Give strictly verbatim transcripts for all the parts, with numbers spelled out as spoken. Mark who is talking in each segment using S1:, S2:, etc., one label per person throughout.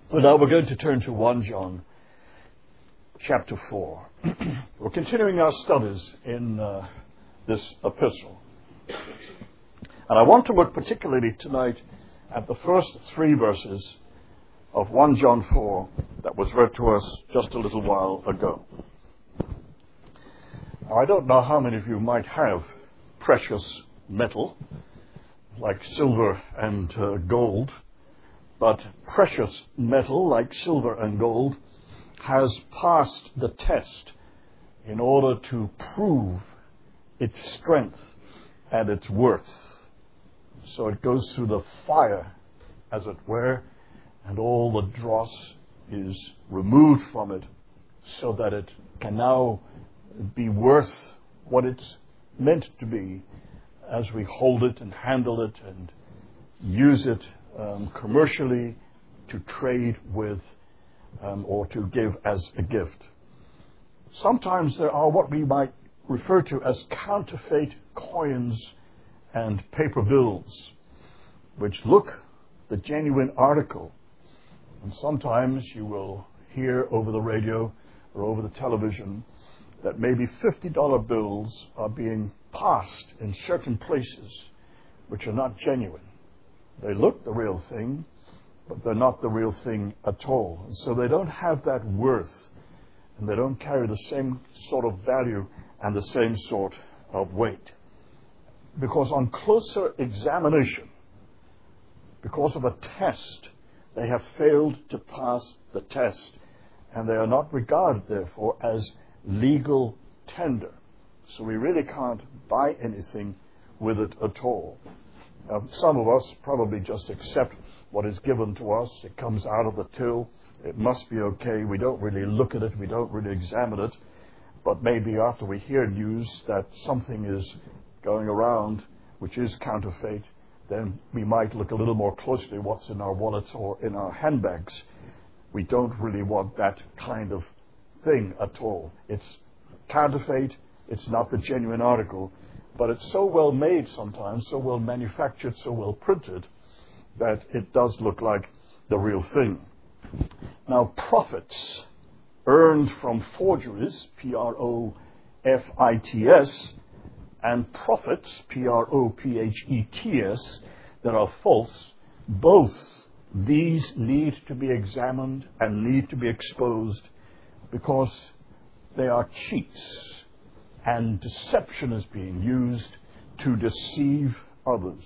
S1: Well, now we're going to turn to First John chapter four. We're continuing our studies in uh, this epistle. And I want to look particularly tonight at the first three verses of First John four that was read to us just a little while ago. Now, I don't know how many of you might have precious metal, like silver and uh, gold, but precious metal, like silver and gold, has passed the test in order to prove its strength and its worth. So it goes through the fire, as it were, and all the dross is removed from it so that it can now be worth what it's meant to be as we hold it and handle it and use it um, commercially to trade with um, or to give as a gift. Sometimes there are what we might refer to as counterfeit coins and paper bills, which look the genuine article. And sometimes you will hear over the radio or over the television that maybe fifty dollar bills are being passed in certain places which are not genuine. They look the real thing, but they're not the real thing at all. And so they don't have that worth, and they don't carry the same sort of value and the same sort of weight. Because on closer examination, because of a test, they have failed to pass the test, and they are not regarded, therefore, as legal tender. So we really can't buy anything with it at all. Now, some of us probably just accept what is given to us. It comes out of the till. It must be okay. We don't really look at it. We don't really examine it. But maybe after we hear news that something is going around which is counterfeit, then we might look a little more closely what's in our wallets or in our handbags. We don't really want that kind of thing at all. It's counterfeit. It's not the genuine article. But it's so well made sometimes, so well manufactured, so well printed, that it does look like the real thing. Now, profits earned from forgeries, P R O F I T S, and profits, P R O P H E T S, that are false, both these need to be examined and need to be exposed because they are cheats. And deception is being used to deceive others.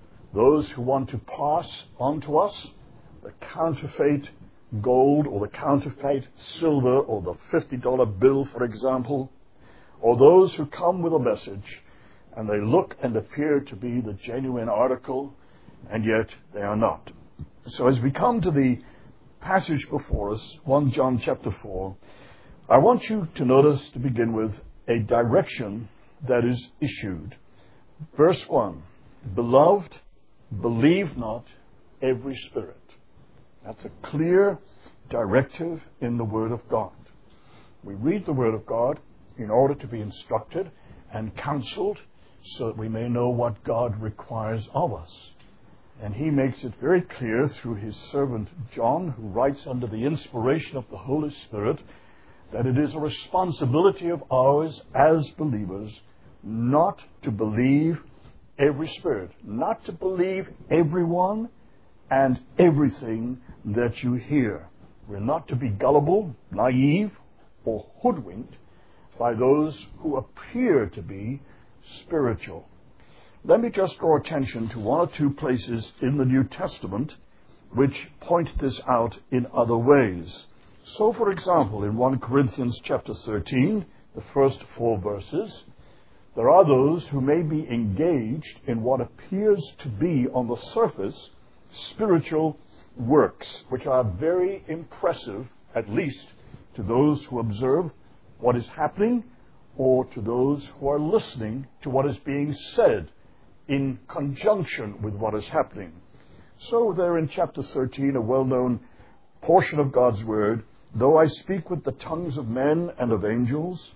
S1: Those who want to pass on to us the counterfeit gold or the counterfeit silver or the fifty dollar bill, for example, or those who come with a message and they look and appear to be the genuine article, and yet they are not. So as we come to the passage before us, First John chapter four, I want you to notice, to begin with, a direction that is issued. Verse one, Beloved, believe not every spirit. That's a clear directive in the Word of God. We read the Word of God in order to be instructed and counseled so that we may know what God requires of us. And he makes it very clear through his servant John, who writes under the inspiration of the Holy Spirit, that it is a responsibility of ours as believers not to believe every spirit, not to believe everyone and everything that you hear. We're not to be gullible, naive, or hoodwinked by those who appear to be spiritual. Let me just draw attention to one or two places in the New Testament which point this out in other ways. So, for example, in First Corinthians chapter thirteen, the first four verses, there are those who may be engaged in what appears to be, on the surface, spiritual works, which are very impressive, at least to those who observe what is happening or to those who are listening to what is being said in conjunction with what is happening. So there in chapter thirteen, a well-known portion of God's Word, though I speak with the tongues of men and of angels,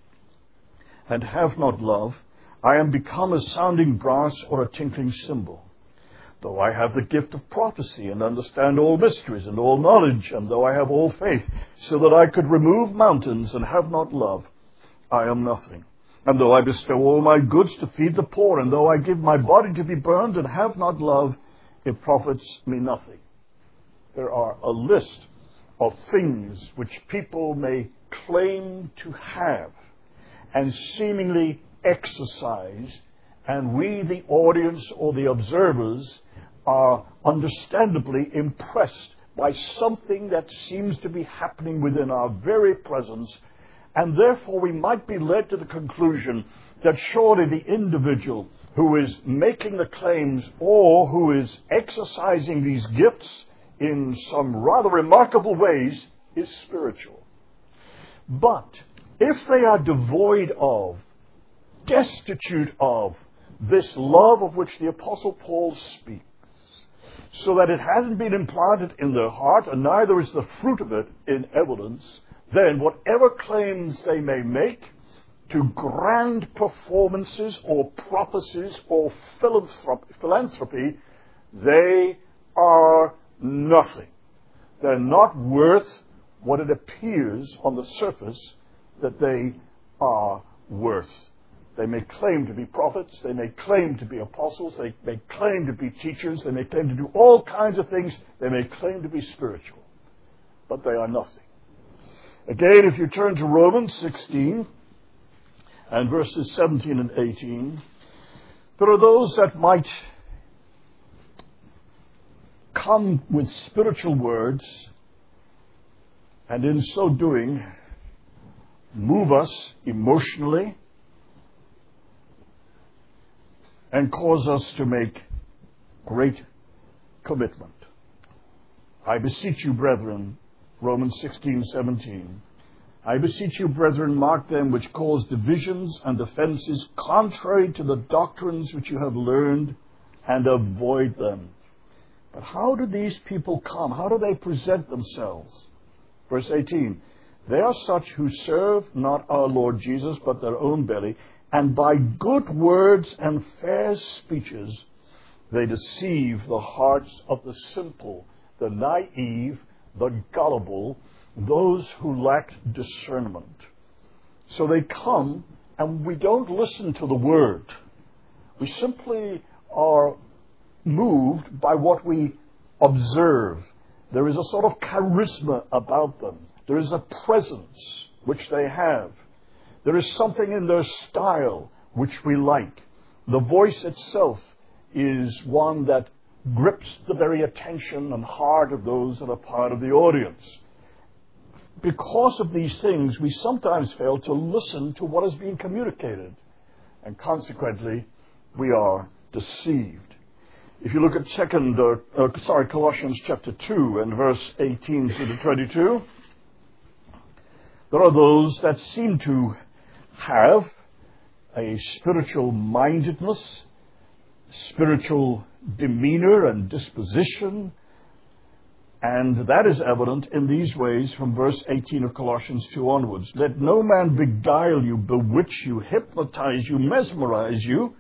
S1: and have not love, I am become a sounding brass or a tinkling cymbal. though I have the gift of prophecy and understand all mysteries and all knowledge, and though I have all faith, so that I could remove mountains and have not love, I am nothing. And though I bestow all my goods to feed the poor, and though I give my body to be burned and have not love, it profits me nothing. There are a list of things which people may claim to have and seemingly exercise, and we, the audience or the observers, are understandably impressed by something that seems to be happening within our very presence, and therefore we might be led to the conclusion that surely the individual who is making the claims or who is exercising these gifts in some rather remarkable ways is spiritual. But if they are devoid of, destitute of, this love of which the Apostle Paul speaks, so that it hasn't been implanted in their heart, and neither is the fruit of it in evidence, then whatever claims they may make to grand performances or prophecies or philanthropy, they are nothing. They're not worth what it appears on the surface that they are worth. They may claim to be prophets, they may claim to be apostles, they may claim to be teachers, they may claim to do all kinds of things, they may claim to be spiritual, but they are nothing. Again, if you turn to Romans sixteen and verses seventeen and eighteen, there are those that might come with spiritual words, and in so doing, move us emotionally and cause us to make great commitment. I beseech you, brethren, Romans sixteen seventeen, I beseech you, brethren, mark them which cause divisions and offenses contrary to the doctrines which you have learned, and avoid them. But how do these people come? How do they present themselves? Verse eighteen, they are such who serve not our Lord Jesus, but their own belly, and by good words and fair speeches they deceive the hearts of the simple, the naive, the gullible, those who lack discernment. So they come, and we don't listen to the word. We simply are moved by what we observe. There is a sort of charisma about them. There is a presence which they have. There is something in their style which we like. The voice itself is one that grips the very attention and heart of those that are part of the audience. Because of these things, we sometimes fail to listen to what is being communicated, and consequently, we are deceived. If you look at second, uh, uh, sorry, Colossians chapter two and verse eighteen to twenty-two, there are those that seem to have a spiritual mindedness, spiritual demeanor and disposition, and that is evident in these ways from verse eighteen of Colossians two onwards. Let no man beguile you, bewitch you, hypnotize you, mesmerize you,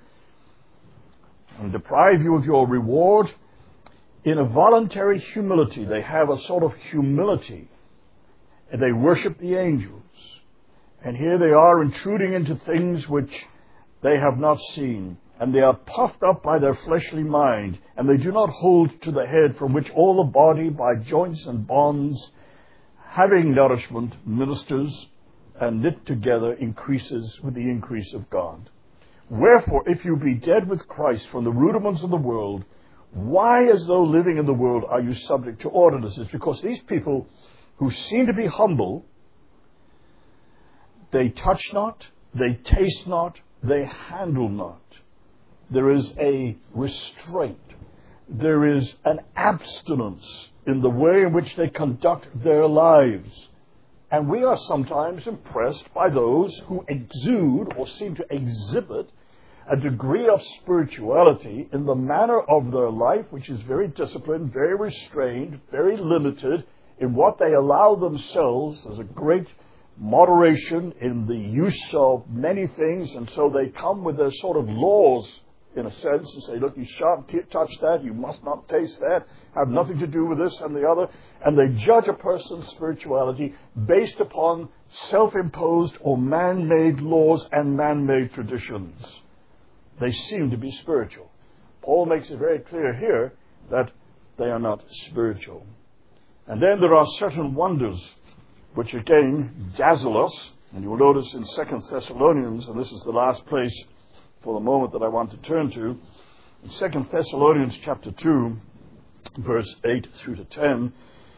S1: and deprive you of your reward. In a voluntary humility, they have a sort of humility, and they worship the angels. And here they are intruding into things which they have not seen, and they are puffed up by their fleshly mind, and they do not hold to the head, from which all the body by joints and bonds, having nourishment, ministers, and knit together, increases with the increase of God. Wherefore, if you be dead with Christ from the rudiments of the world, why, as though living in the world, are you subject to ordinances? Because these people who seem to be humble, they touch not, they taste not, they handle not. There is a restraint. There is an abstinence in the way in which they conduct their lives. And we are sometimes impressed by those who exude or seem to exhibit a degree of spirituality in the manner of their life, which is very disciplined, very restrained, very limited in what they allow themselves. There's a great moderation in the use of many things, and so they come with their sort of laws in a sense, and say, look, you shan't t- touch that, you must not taste that, have nothing to do with this and the other. And they judge a person's spirituality based upon self-imposed or man-made laws and man-made traditions. They seem to be spiritual. Paul makes it very clear here that they are not spiritual. And then there are certain wonders which again dazzle us. And you'll notice in Second Thessalonians, and this is the last place for the moment that I want to turn to, in Second Thessalonians chapter two, verse eight through to ten,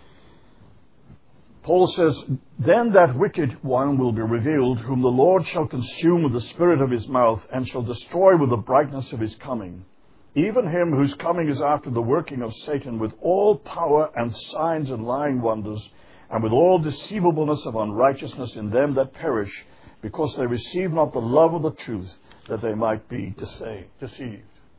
S1: Paul says, then that wicked one will be revealed, whom the Lord shall consume with the spirit of his mouth, and shall destroy with the brightness of his coming. Even him whose coming is after the working of Satan, with all power and signs and lying wonders, and with all deceivableness of unrighteousness in them that perish, because they receive not the love of the truth, that they might be deceived.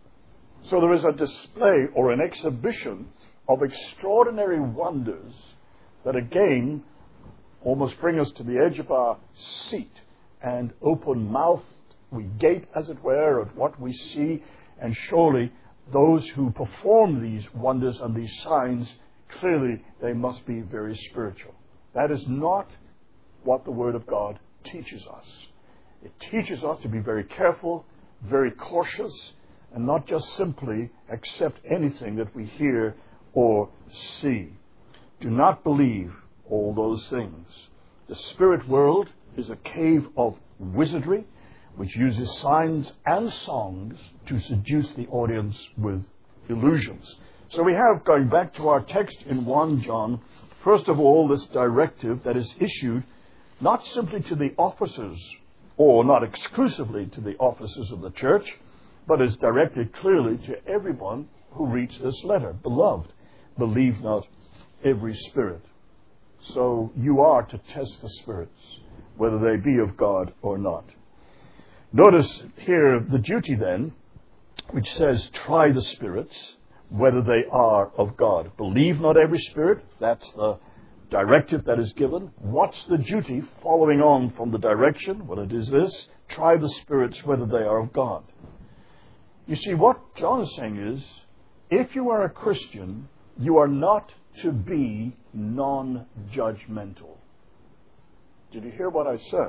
S1: So there is a display or an exhibition of extraordinary wonders that again almost bring us to the edge of our seat and open-mouthed. We gape, as it were, at what we see, and surely those who perform these wonders and these signs, clearly they must be very spiritual. That is not what the Word of God teaches us. It teaches us to be very careful, very cautious, and not just simply accept anything that we hear or see. Do not believe all those things. The spirit world is a cave of wizardry, which uses signs and songs to seduce the audience with illusions. So we have, going back to our text in First John, first of all, this directive that is issued not simply to the officers, or not exclusively to the officers of the church, but is directed clearly to everyone who reads this letter. Beloved, believe not every spirit. So you are to test the spirits, whether they be of God or not. Notice here the duty then, which says, try the spirits, whether they are of God. Believe not every spirit. That's the directive that is given. What's the duty following on from the direction? Well, it is this: try the spirits whether they are of God. You see, what John is saying is, if you are a Christian, you are not to be non-judgmental. Did you hear what I said?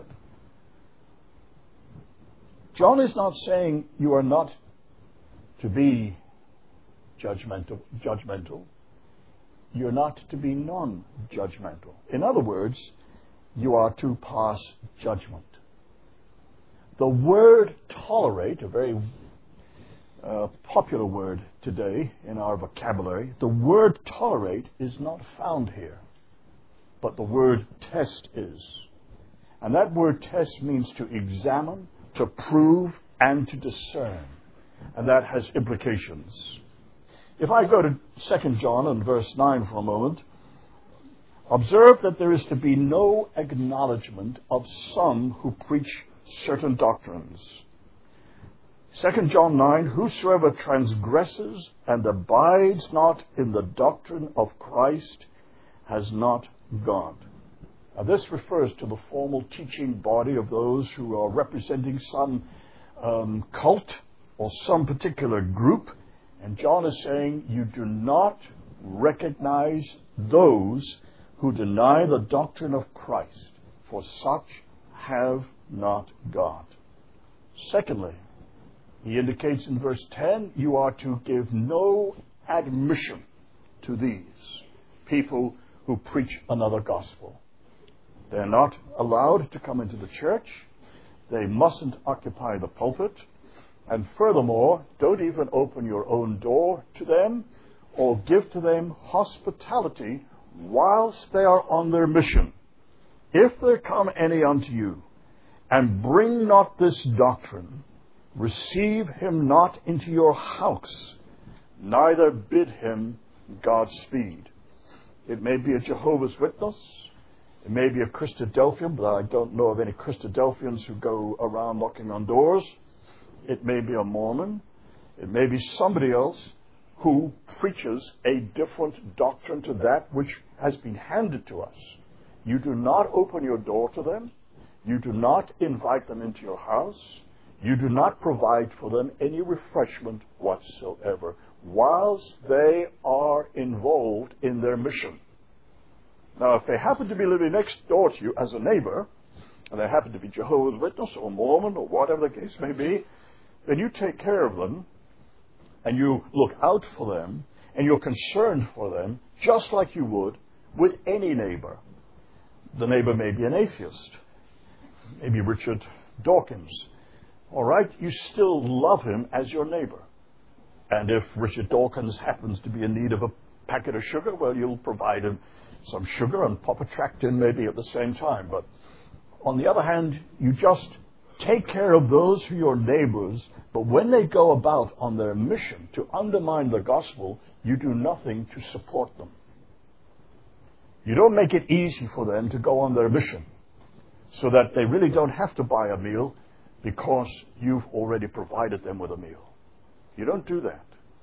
S1: John is not saying you are not to be judgmental. judgmental. You're not to be non-judgmental. In other words, you are to pass judgment. The word tolerate, a very uh, popular word today in our vocabulary, the word tolerate is not found here, but the word test is. And that word test means to examine, to prove, and to discern. And that has implications. If I go to Second John and verse nine for a moment, observe that there is to be no acknowledgement of some who preach certain doctrines. Second John nine, whosoever transgresses and abides not in the doctrine of Christ has not God. Now this refers to the formal teaching body of those who are representing some um, cult or some particular group. And John is saying, you do not recognize those who deny the doctrine of Christ, for such have not God. Secondly, he indicates in verse ten, you are to give no admission to these people who preach another gospel. They're not allowed to come into the church. They mustn't occupy the pulpit. And furthermore, don't even open your own door to them or give to them hospitality whilst they are on their mission. If there come any unto you, and bring not this doctrine, receive him not into your house, neither bid him Godspeed. It may be a Jehovah's Witness, it may be a Christadelphian, but I don't know of any Christadelphians who go around knocking on doors. It may be a Mormon. It may be somebody else who preaches a different doctrine to that which has been handed to us. You do not open your door to them. You do not invite them into your house. you do not provide for them any refreshment whatsoever whilst they are involved in their mission. Now, if they happen to be living next door to you as a neighbor, and they happen to be Jehovah's Witness or Mormon or whatever the case may be, then you take care of them, and you look out for them, and you're concerned for them, just like you would with any neighbor. The neighbor may be an atheist, maybe Richard Dawkins. All right, you still love him as your neighbor. And if Richard Dawkins happens to be in need of a packet of sugar, well, you'll provide him some sugar and pop a tract in maybe at the same time. But on the other hand, you just take care of those who are your neighbors, but when they go about on their mission to undermine the gospel, you do nothing to support them. You don't make it easy for them to go on their mission so that they really don't have to buy a meal because you've already provided them with a meal. You don't do that.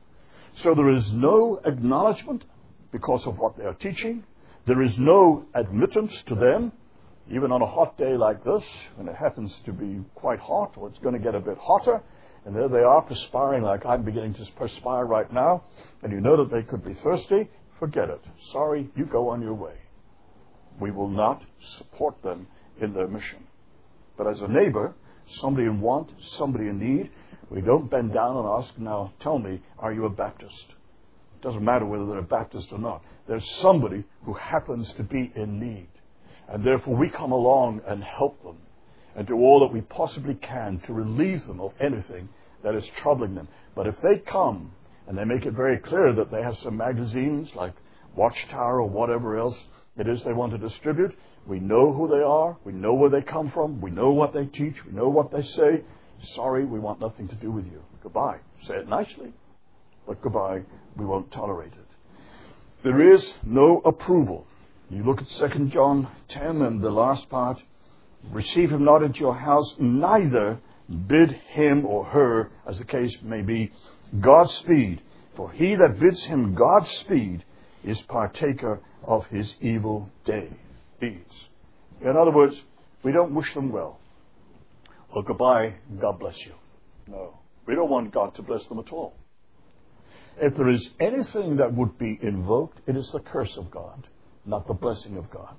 S1: So there is no acknowledgement because of what they are teaching. There is no admittance to them, even on a hot day like this, when it happens to be quite hot or it's going to get a bit hotter, and there they are perspiring like I'm beginning to perspire right now, and you know that they could be thirsty. Forget it. Sorry, you go on your way. We will not support them in their mission. But as a neighbor, somebody in want, somebody in need, we don't bend down and ask, now tell me, are you a Baptist? It doesn't matter whether they're a Baptist or not. There's somebody who happens to be in need. And therefore we come along and help them and do all that we possibly can to relieve them of anything that is troubling them. But if they come and they make it very clear that they have some magazines like Watchtower or whatever else it is they want to distribute, we know who they are, we know where they come from, we know what they teach, we know what they say. Sorry, we want nothing to do with you. Goodbye. Say it nicely, but goodbye, we won't tolerate it. There is no approval. You look at Second John ten and the last part, receive him not into your house, neither bid him or her, as the case may be, Godspeed. For he that bids him Godspeed is partaker of his evil day deeds. In other words, we don't wish them well. Well, goodbye, God bless you. No, we don't want God to bless them at all. If there is anything that would be invoked, it is the curse of God, not the blessing of God.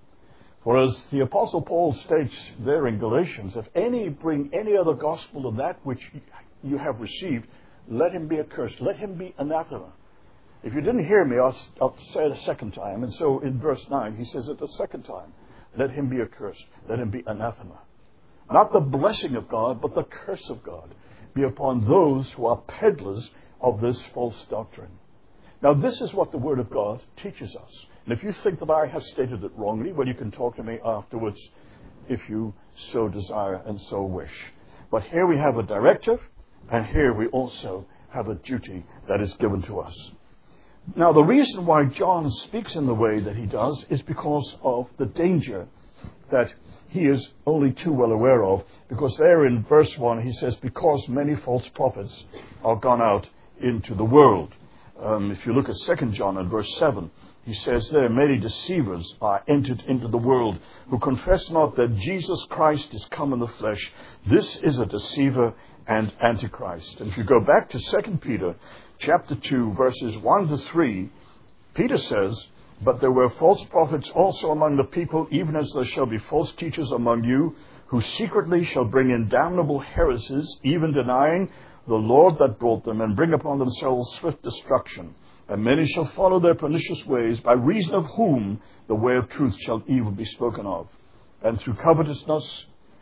S1: For as the Apostle Paul states there in Galatians, if any bring any other gospel than that which you have received, let him be accursed. Let him be anathema. If you didn't hear me, I'll, I'll say it a second time. And so in verse nine, he says it a second time. Let him be accursed. Let him be anathema. Not the blessing of God, but the curse of God be upon those who are peddlers of this false doctrine. Now, this is what the Word of God teaches us. And if you think that I have stated it wrongly, well, you can talk to me afterwards if you so desire and so wish. But here we have a directive, and here we also have a duty that is given to us. Now, the reason why John speaks in the way that he does is because of the danger that he is only too well aware of. Because there in verse one, he says, because many false prophets are gone out into the world. Um, if you look at Second John and verse seven, he says there, many deceivers are entered into the world who confess not that Jesus Christ is come in the flesh. This is a deceiver and antichrist. And if you go back to Second Peter chapter two, verses one to three, Peter says, but there were false prophets also among the people, even as there shall be false teachers among you, who secretly shall bring in damnable heresies, even denying the Lord that brought them, and bring upon themselves swift destruction. And many shall follow their pernicious ways, by reason of whom the way of truth shall evil be spoken of. And through covetousness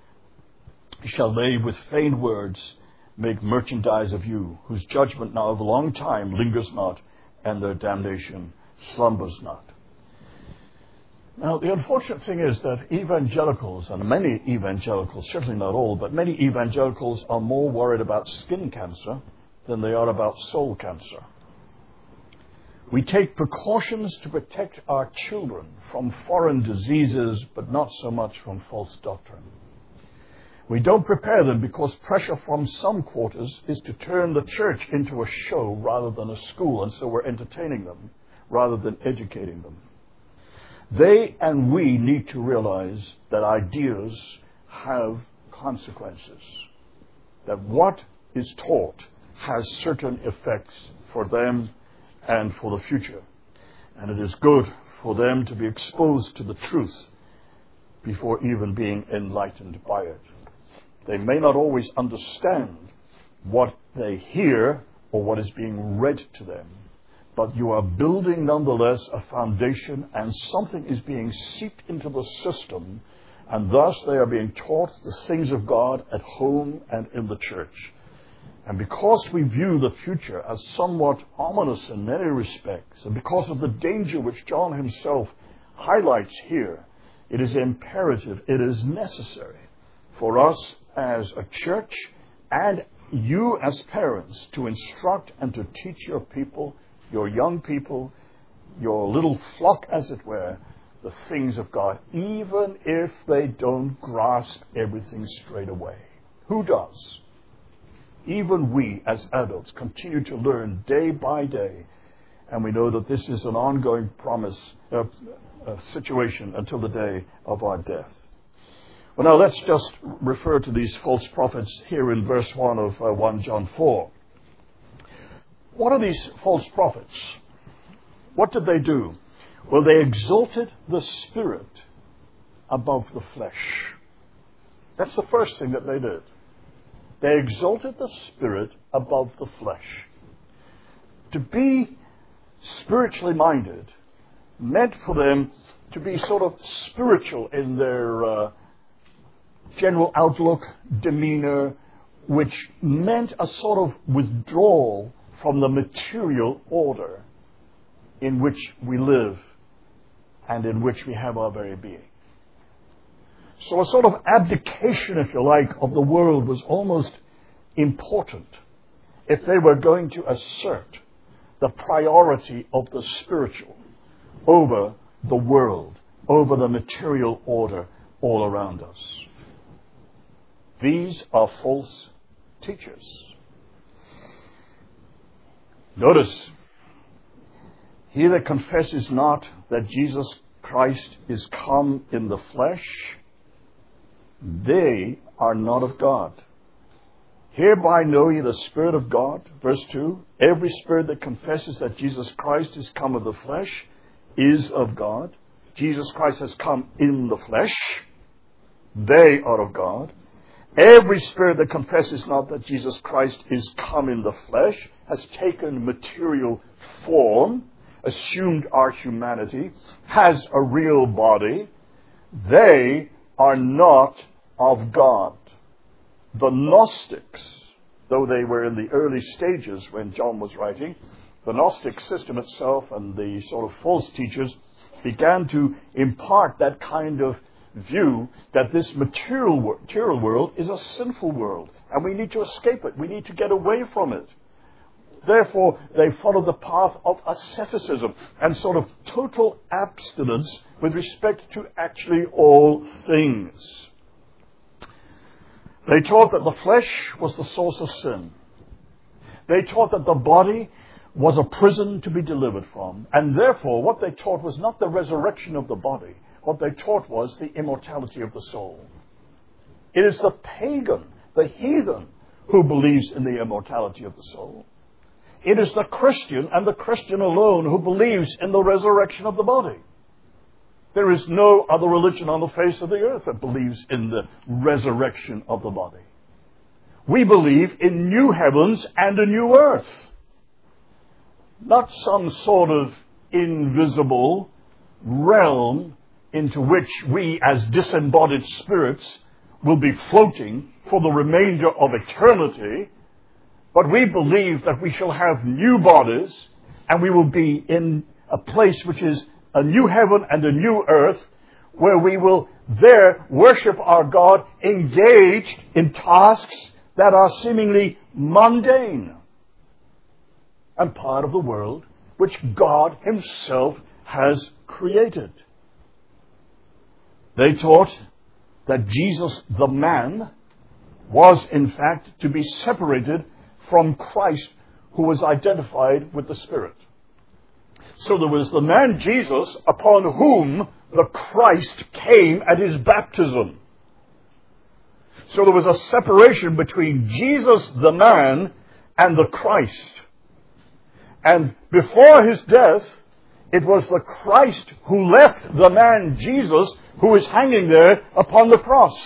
S1: shall they with feigned words make merchandise of you, whose judgment now of a long time lingers not, and their damnation slumbers not. Now, the unfortunate thing is that evangelicals, and many evangelicals, certainly not all, but many evangelicals are more worried about skin cancer than they are about soul cancer. We take precautions to protect our children from foreign diseases, but not so much from false doctrine. We don't prepare them because pressure from some quarters is to turn the church into a show rather than a school, and so we're entertaining them rather than educating them. They and we need to realize that ideas have consequences. that what is taught has certain effects for them and for the future. And it is good for them to be exposed to the truth before even being enlightened by it. They may not always understand what they hear or what is being read to them, but you are building nonetheless a foundation, and something is being seeped into the system, and thus they are being taught the things of God at home and in the church. And because we view the future as somewhat ominous in many respects, and because of the danger which John himself highlights here, it is imperative, it is necessary for us as a church and you as parents to instruct and to teach your people, your young people, your little flock as it were, the things of God, even if they don't grasp everything straight away. Who does? Even we as adults continue to learn day by day, and we know that this is an ongoing promise, uh, uh, situation until the day of our death. Well, now let's just refer to these false prophets here in verse one of uh, First John four. What are these false prophets? What did they do? Well, they exalted the Spirit above the flesh. That's the first thing that they did. They exalted the Spirit above the flesh. To be spiritually minded meant for them to be sort of spiritual in their uh, general outlook, demeanor, which meant a sort of withdrawal from the material order in which we live and in which we have our very being. So a sort of abdication, if you like, of the world was almost important if they were going to assert the priority of the spiritual over the world, over the material order all around us. These are false teachers. Notice, he that confesses not that Jesus Christ is come in the flesh, they are not of God. Hereby know ye the Spirit of God. Verse two, every spirit that confesses that Jesus Christ is come of the flesh is of God. Jesus Christ has come in the flesh. They are of God. Every spirit that confesses not that Jesus Christ is come in the flesh has taken material form, assumed our humanity, has a real body. They are not of God. The Gnostics, though they were in the early stages when John was writing, the Gnostic system itself and the sort of false teachers began to impart that kind of view that this material, material world is a sinful world and we need to escape it. We need to get away from it. Therefore, they followed the path of asceticism and sort of total abstinence with respect to actually all things. They taught that the flesh was the source of sin. They taught that the body was a prison to be delivered from. And therefore, what they taught was not the resurrection of the body. What they taught was the immortality of the soul. It is the pagan, the heathen, who believes in the immortality of the soul. It is the Christian, and the Christian alone, who believes in the resurrection of the body. There is no other religion on the face of the earth that believes in the resurrection of the body. We believe in new heavens and a new earth. Not some sort of invisible realm into which we as disembodied spirits will be floating for the remainder of eternity, but we believe that we shall have new bodies and we will be in a place which is a new heaven and a new earth, where we will there worship our God engaged in tasks that are seemingly mundane and part of the world which God himself has created. They taught that Jesus, the man, was in fact to be separated from Christ, who was identified with the Spirit. So there was the man Jesus upon whom the Christ came at his baptism. So there was a separation between Jesus the man and the Christ. And before his death, it was the Christ who left the man Jesus who is hanging there upon the cross.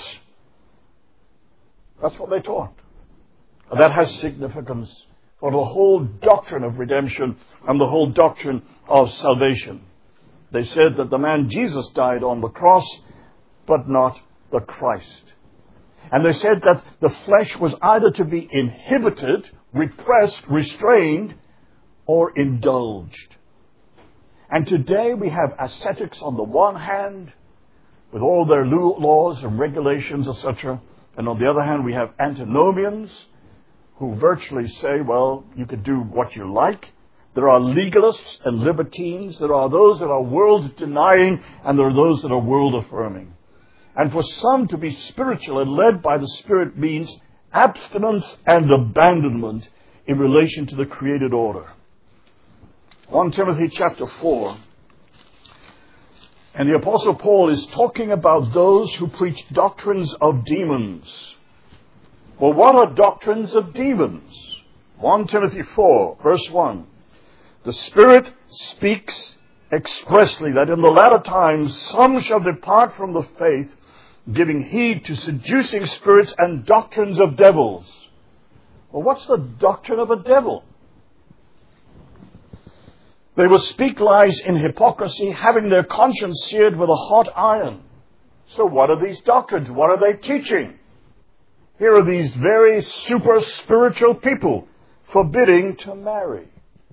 S1: That's what they taught. And that has significance for the whole doctrine of redemption and the whole doctrine of salvation. They said that the man Jesus died on the cross, but not the Christ. And they said that the flesh was either to be inhibited, repressed, restrained, or indulged. And today we have ascetics on the one hand, with all their laws and regulations, et cetera. And on the other hand, we have antinomians who virtually say, well, you can do what you like. There are legalists and libertines. There are those that are world-denying, and there are those that are world-affirming. And for some to be spiritual and led by the Spirit means abstinence and abandonment in relation to the created order. First Timothy chapter four. And the Apostle Paul is talking about those who preach doctrines of demons. Well, what are doctrines of demons? First Timothy four, verse one. The Spirit speaks expressly that in the latter times some shall depart from the faith, giving heed to seducing spirits and doctrines of devils. Well, what's the doctrine of a devil? They will speak lies in hypocrisy, having their conscience seared with a hot iron. So what are these doctrines? What are they teaching? Here are these very super spiritual people forbidding to marry.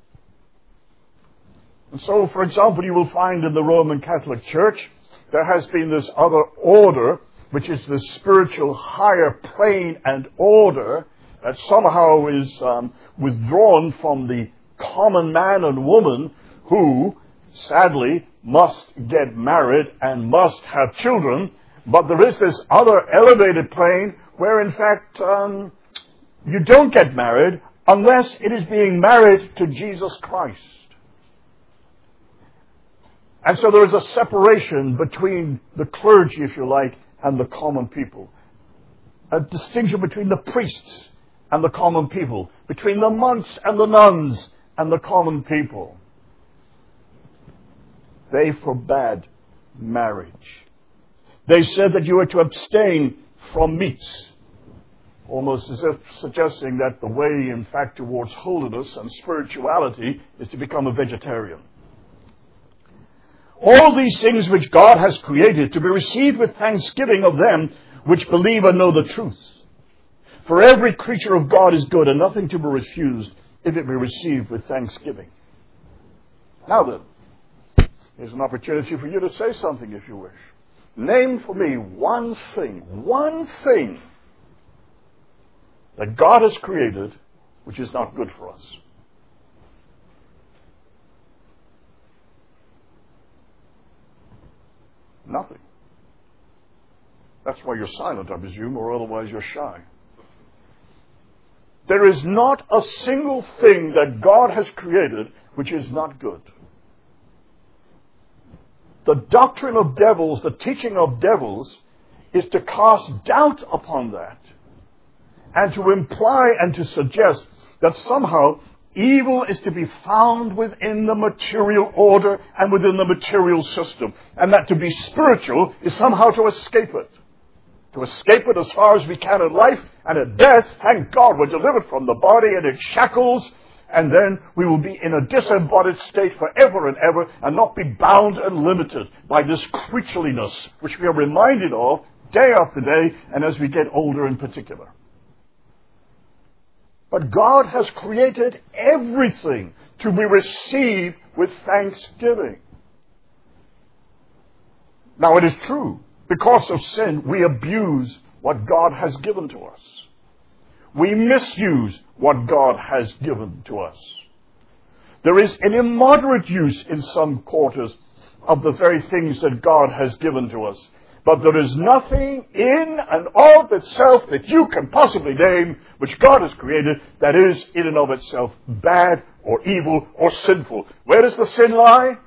S1: And so, for example, you will find in the Roman Catholic Church, there has been this other order, which is the spiritual higher plane and order that somehow is um, withdrawn from the common man and woman who, sadly, must get married and must have children. But there is this other elevated plane where, in fact, um, you don't get married unless it is being married to Jesus Christ. And so there is a separation between the clergy, if you like, and the common people. A distinction between the priests and the common people, between the monks and the nuns and the common people. They forbade marriage. They said that you were to abstain from meats, almost as if suggesting that the way, in fact, towards holiness and spirituality is to become a vegetarian. All these things which God has created to be received with thanksgiving of them which believe and know the truth. For every creature of God is good, and nothing to be refused if it be received with thanksgiving. Now then, here's an opportunity for you to say something if you wish. Name for me one thing, one thing that God has created which is not good for us. Nothing. That's why you're silent, I presume, or otherwise you're shy. There is not a single thing that God has created which is not good. The doctrine of devils, the teaching of devils, is to cast doubt upon that and to imply and to suggest that somehow evil is to be found within the material order and within the material system, and that to be spiritual is somehow to escape it. To escape it as far as we can in life, and at death, thank God, we're delivered from the body and its shackles, and then we will be in a disembodied state forever and ever, and not be bound and limited by this creatureliness, which we are reminded of day after day, and as we get older in particular. But God has created everything to be received with thanksgiving. Now it is true, because of sin, we abuse what God has given to us. We misuse what God has given to us. There is an immoderate use in some quarters of the very things that God has given to us. But there is nothing in and of itself that you can possibly name which God has created that is in and of itself bad or evil or sinful. Where does the sin lie?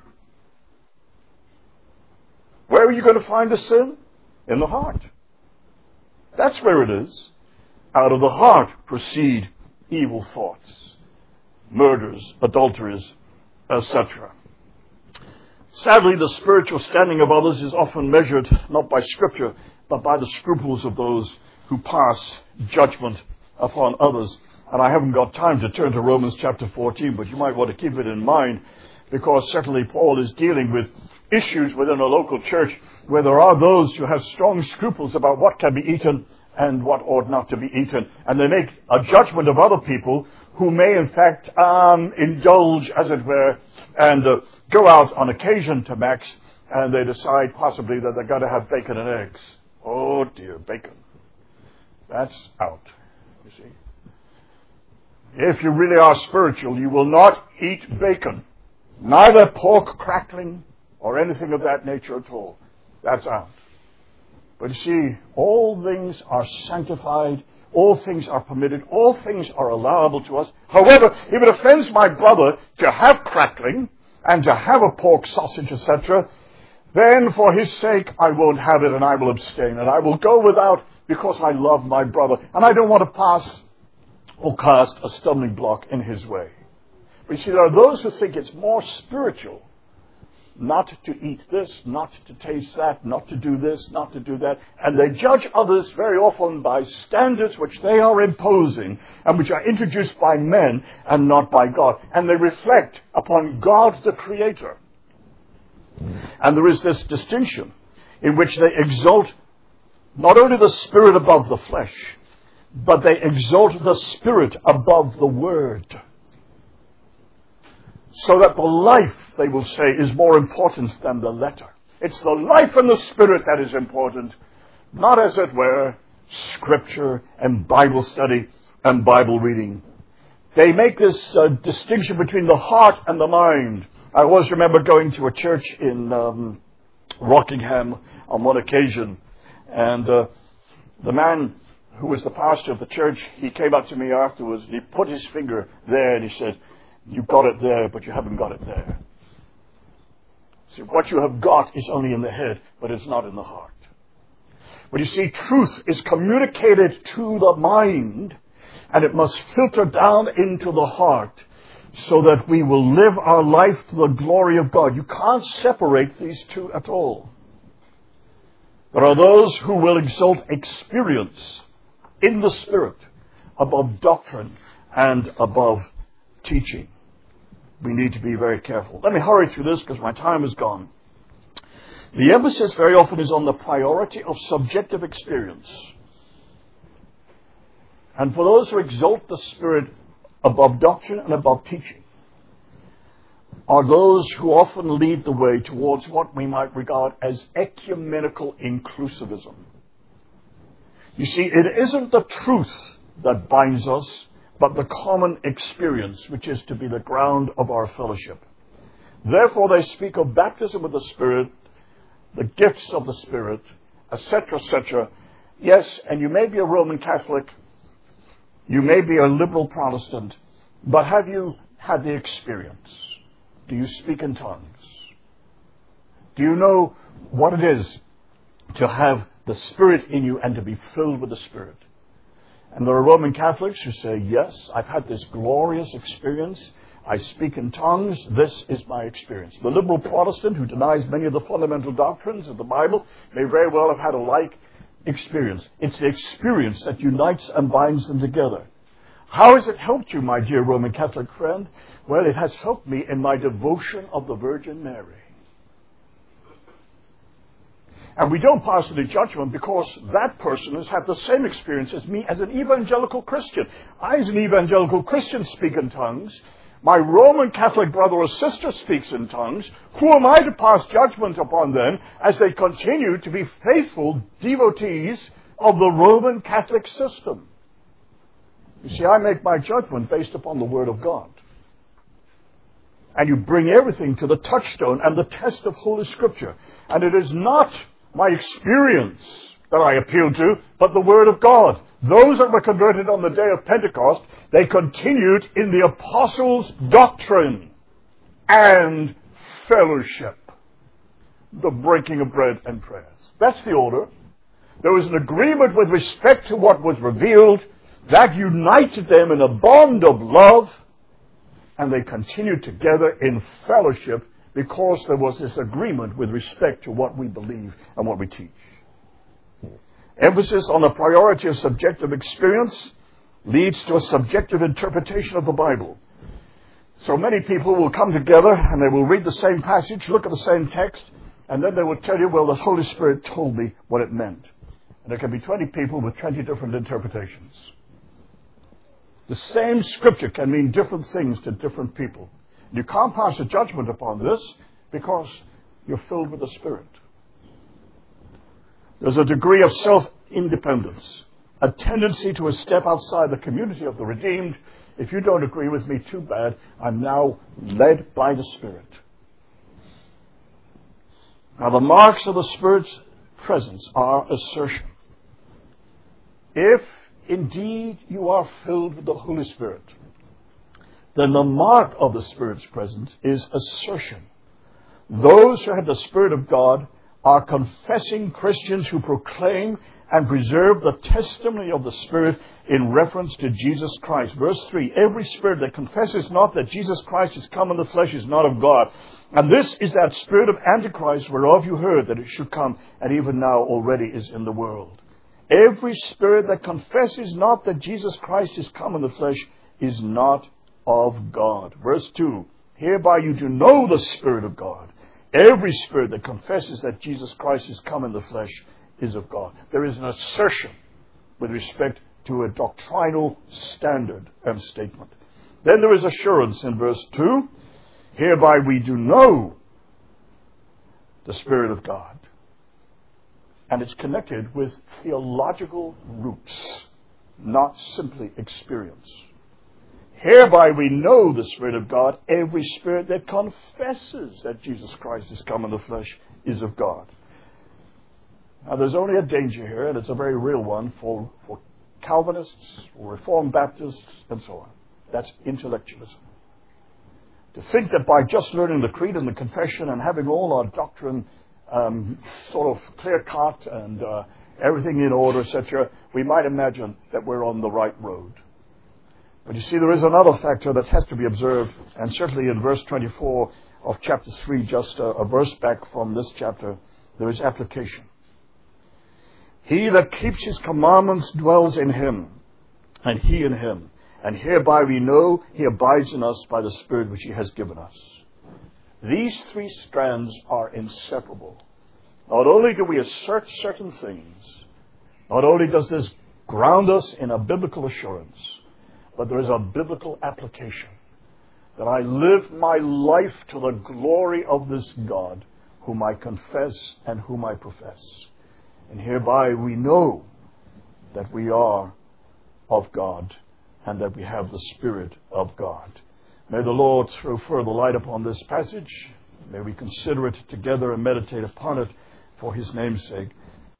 S1: Where are you going to find the sin? In the heart. That's where it is. Out of the heart proceed evil thoughts, murders, adulteries, et cetera. Sadly, the spiritual standing of others is often measured not by Scripture, but by the scruples of those who pass judgment upon others. And I haven't got time to turn to Romans chapter fourteen, but you might want to keep it in mind, because certainly Paul is dealing with issues within a local church where there are those who have strong scruples about what can be eaten and what ought not to be eaten. And they make a judgment of other people who may in fact um, indulge, as it were, and uh, go out on occasion to Max, and they decide possibly that they're going to have bacon and eggs. Oh dear, bacon. That's out, you see. If you really are spiritual, you will not eat bacon, neither pork crackling or anything of that nature at all. That's out. But you see, all things are sanctified, all things are permitted, all things are allowable to us. However, if it offends my brother to have crackling and to have a pork sausage, et cetera, then for his sake I won't have it and I will abstain and I will go without, because I love my brother and I don't want to pass or cast a stumbling block in his way. But you see, there are those who think it's more spiritual not to eat this, not to taste that, not to do this, not to do that. And they judge others very often by standards which they are imposing and which are introduced by men and not by God. And they reflect upon God the Creator. And there is this distinction in which they exalt not only the spirit above the flesh, but they exalt the Spirit above the Word. So that the life, they will say, is more important than the letter. It's the life and the Spirit that is important, not, as it were, Scripture and Bible study and Bible reading. They make this uh, distinction between the heart and the mind. I always remember going to a church in um, Rockingham on one occasion, and uh, the man who was the pastor of the church, he came up to me afterwards and he put his finger there and he said, "You've got it there, but you haven't got it there." See, what you have got is only in the head, but it's not in the heart. But you see, truth is communicated to the mind, and it must filter down into the heart so that we will live our life to the glory of God. You can't separate these two at all. There are those who will exalt experience in the Spirit above doctrine and above teaching. We need to be very careful. Let me hurry through this because my time is gone. The emphasis very often is on the priority of subjective experience. And for those who exalt the Spirit above doctrine and above teaching are those who often lead the way towards what we might regard as ecumenical inclusivism. You see, it isn't the truth that binds us, but the common experience, which is to be the ground of our fellowship. Therefore, they speak of baptism with the Spirit, the gifts of the Spirit, et cetera, et cetera. Yes, and you may be a Roman Catholic, you may be a liberal Protestant, but have you had the experience? Do you speak in tongues? Do you know what it is to have the Spirit in you and to be filled with the Spirit? And there are Roman Catholics who say, yes, I've had this glorious experience. I speak in tongues. This is my experience. The liberal Protestant who denies many of the fundamental doctrines of the Bible may very well have had a like experience. It's the experience that unites and binds them together. How has it helped you, my dear Roman Catholic friend? Well, it has helped me in my devotion of the Virgin Mary. And we don't pass any judgment because that person has had the same experience as me as an evangelical Christian. I, as an evangelical Christian, speak in tongues. My Roman Catholic brother or sister speaks in tongues. Who am I to pass judgment upon them as they continue to be faithful devotees of the Roman Catholic system? You see, I make my judgment based upon the Word of God. And you bring everything to the touchstone and the test of Holy Scripture. And it is not my experience that I appeal to, but the Word of God. Those that were converted on the day of Pentecost, they continued in the apostles' doctrine and fellowship, the breaking of bread and prayers. That's the order. There was an agreement with respect to what was revealed that united them in a bond of love, and they continued together in fellowship because there was this agreement with respect to what we believe and what we teach. Emphasis on the priority of subjective experience leads to a subjective interpretation of the Bible. So many people will come together and they will read the same passage, look at the same text, and then they will tell you, well, the Holy Spirit told me what it meant. And there can be twenty people with twenty different interpretations. The same scripture can mean different things to different people. You can't pass a judgment upon this because you're filled with the Spirit. There's a degree of self-independence, a tendency to step outside the community of the redeemed. If you don't agree with me, too bad. I'm now led by the Spirit. Now, the marks of the Spirit's presence are assertion. If indeed you are filled with the Holy Spirit, then the mark of the Spirit's presence is assertion. Those who have the Spirit of God are confessing Christians who proclaim and preserve the testimony of the Spirit in reference to Jesus Christ. Verse three, every spirit that confesses not that Jesus Christ is come in the flesh is not of God. And this is that spirit of Antichrist whereof you heard that it should come, and even now already is in the world. Every spirit that confesses not that Jesus Christ is come in the flesh is not of God. Verse two, hereby you do know the Spirit of God. Every spirit that confesses that Jesus Christ is come in the flesh is of God. There is an assertion with respect to a doctrinal standard and statement. Then there is assurance in verse two. Hereby we do know the Spirit of God. And it's connected with theological roots, not simply experience. Hereby we know the Spirit of God. Every spirit that confesses that Jesus Christ is come in the flesh is of God. Now there's only a danger here, and it's a very real one for, for Calvinists, for Reformed Baptists, and so on. That's intellectualism. To think that by just learning the creed and the confession and having all our doctrine um, sort of clear-cut and uh, everything in order, et cetera, we might imagine that we're on the right road. But you see, there is another factor that has to be observed, and certainly in verse twenty-four of chapter three, just a, a verse back from this chapter, there is application. He that keeps his commandments dwells in him, and he in him. And hereby we know he abides in us by the Spirit which he has given us. These three strands are inseparable. Not only do we assert certain things, not only does this ground us in a biblical assurance, but there is a biblical application. That I live my life to the glory of this God, whom I confess and whom I profess. And hereby we know that we are of God and that we have the Spirit of God. May the Lord throw further light upon this passage. May we consider it together and meditate upon it for His name's sake.